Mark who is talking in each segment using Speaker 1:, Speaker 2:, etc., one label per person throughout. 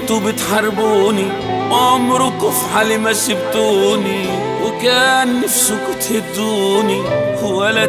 Speaker 1: كنتوا بتحاربوني وعمركوا في حالي ما سبتوني، وكان نفسكوا تهدوني ولا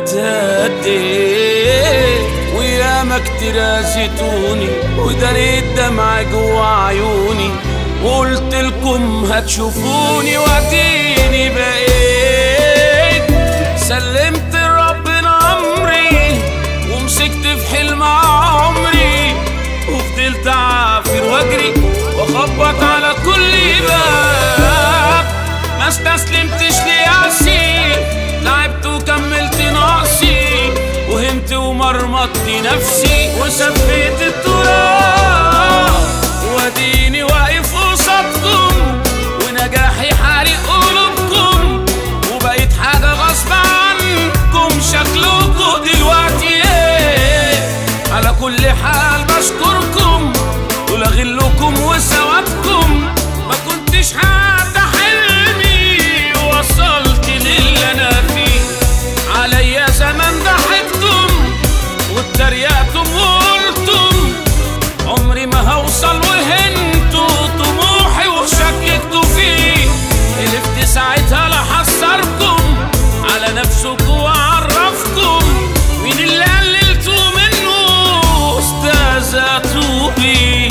Speaker 1: تهديت، وياما كتير اذيتوني وداريت دمع جوا عيوني، وقلتلكم هتشوفوني واديني بقيت. سلمت لربنا امري ومسكت في حلم عمري، وفضلت اعافر واجري واخبط على كل باب، ما استسلمتش ليأسي، لعبت وكملت نقصي، وهمت ومرمطت نفسي وسفيت التراب، واديني واقف قصادكم ونجاحي حارق قلوبكم، وبقيت حاجة غصب عنكم شكلكم دلوقتي ايه. على كل حال بشكركم ولا غلكم وسوادكم، ما كنتش حتى حلمي وصلت للي انا فيه. عليا زمان ضحكتم واتريقتم وقلتم عمري ما هوصل، وهنتوا طموحي وشككتوا فيه. حلفت ساعتها لحذركم على نفسكم وعرفكم مين اللي قللتوا منه استهزأتوا بيه.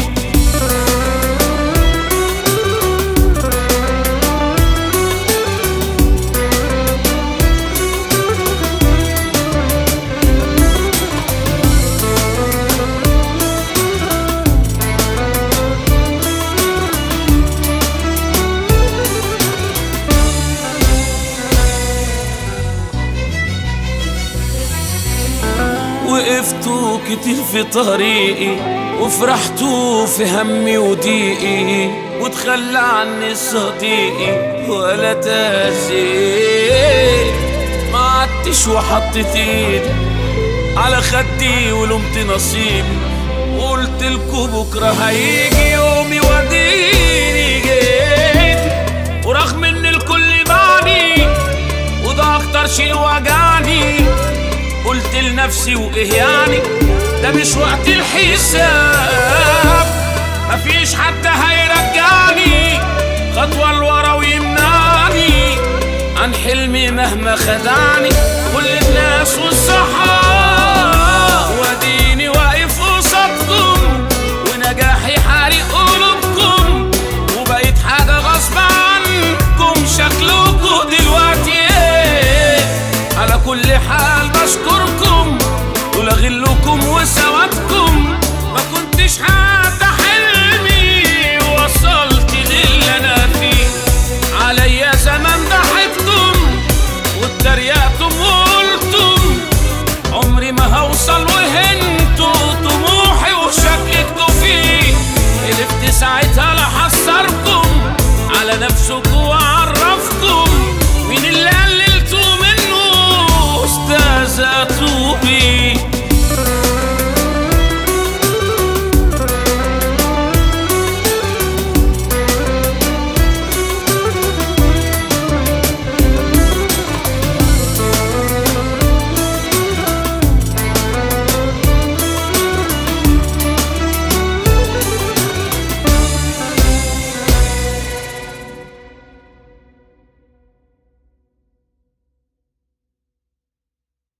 Speaker 1: وقفتوا كتير في طريقي وفرحتوا في همي وضيقي، وتخلى عني صديقي ولا تأذيت، ما عدتش وحطيت ايدي على خدي ولومت نصيبي، وقلتلكوا بكرة هيجي يومي واديني جيت. ورغم ان الكل باعني وده اكتر شيء وجعني، قلت لنفسي وايه يعني ده مش وقت الحساب، مفيش حد هيرجعني خطوة لورا ويمنعني عن حلمي مهما خدعني كل الناس والصحاب، واديني واقف قصادكم ونجاحي حارق قلوبكم، وبقيت حاجة غصب عنكم شكلكم دلوقتي ايه. على كل حال بشكركم ولا غلكم وسوادكم، ما كنتش حتى حلمي وصلت للي انا فيه. عليا زمان ضحكتم واتريقتم وقلتم عمري ما هوصل، وهنتوا طموحي وشككتوا فيه. حلفت ساعتها لحذركم على نفسكم